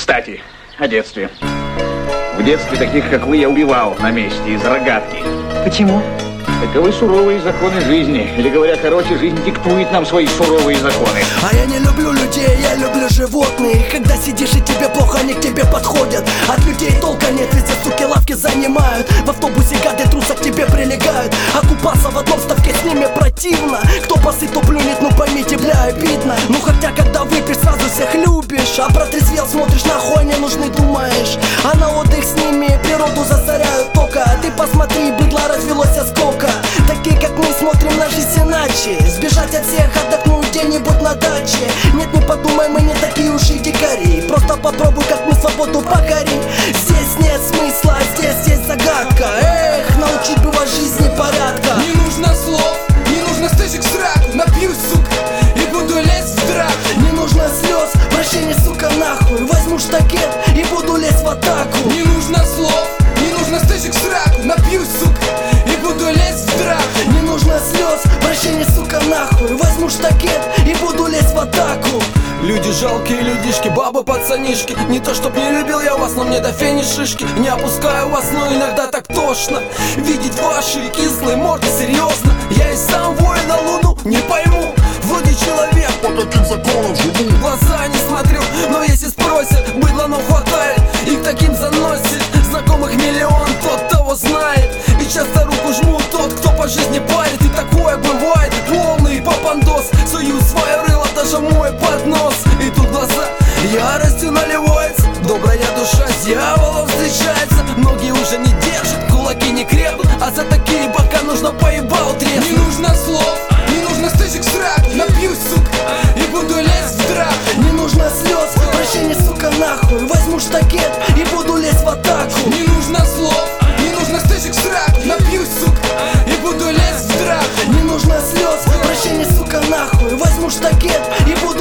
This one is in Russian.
Кстати, о детстве. В детстве таких, как вы, я убивал на месте из рогатки. Почему? Таковы суровые законы жизни. Или, говоря короче, жизнь диктует нам свои суровые законы. А я не люблю людей, я люблю животных. Когда сидишь и тебе плохо, они к тебе подходят. От людей толка нет, везде суки лавки занимают. В автобусе гады труса к тебе прилегают. А купаться в одном ставке с ними противно. Кто посыт, то плюнет, ну поймите, бля, обидно. Ну хотя, когда выпьешь, сразу всех любишь. А протрезвел, смотришь, нахуй не нужны, думаешь. А на отдых с ними природу засоряют тока. А ты посмотри, быдла развелось сколько. Такие, как мы, смотрим на жизнь иначе. Сбежать от всех, отдохнуть где-нибудь на даче. Нет, не подумай, мы не такие уж и дикари. Просто попробуй, как мы свободу покорим. Здесь нет смысла, здесь есть загадка. Эх, научить бы вас жизни порядка. Не нужно слов, не нужно стычек с драку. Напьюсь, сука, и буду лезть в драку. Не нужно слез, прощения, сука, нахуй. Возьму штакет и буду лезть в атаку. Не нужно слов, не нужно стычек с драку. Напьюсь, сука, и буду лезть в драку. Не нужно слез, прощения, сука, нахуй. Возьму штакет и буду лезть в атаку. Люди жалкие людишки, бабы пацанишки. Не то чтоб не любил я вас, но мне до фени шишки. Не опускаю вас, но иногда так тошно видеть ваши кислые морды, серьезно. Я и сам воин на луну, не пойму. Вроде человек, По каким законам живу? в глаза не смотрю. Но если спросят, быдла нам хватает. И к таким заносит, знакомых миллион, тот того знает. И часто руку жму тот, кто по жизни парит. И такое бывает, полный попандос. Сую свое рыло, даже мой поднос. И тут глаза яростью наливается. Добрая душа с дьяволом встречается. Ноги уже не держат, кулаки не крепнут. А за такие бока нужно поебал треснуть. Не нужно слов, не нужно стычек с драку. Напьюсь, сука, и буду лезть в драку. Не нужно слез, прощения, сука, нахуй. Возьму штакет и буду лезть в атаку. Не нужно слов, не нужно стычек с драку. Напьюсь, сука, и буду лезть в драку. Не нужно слез, прощения, сука, нахуй. Возьму штакет и буду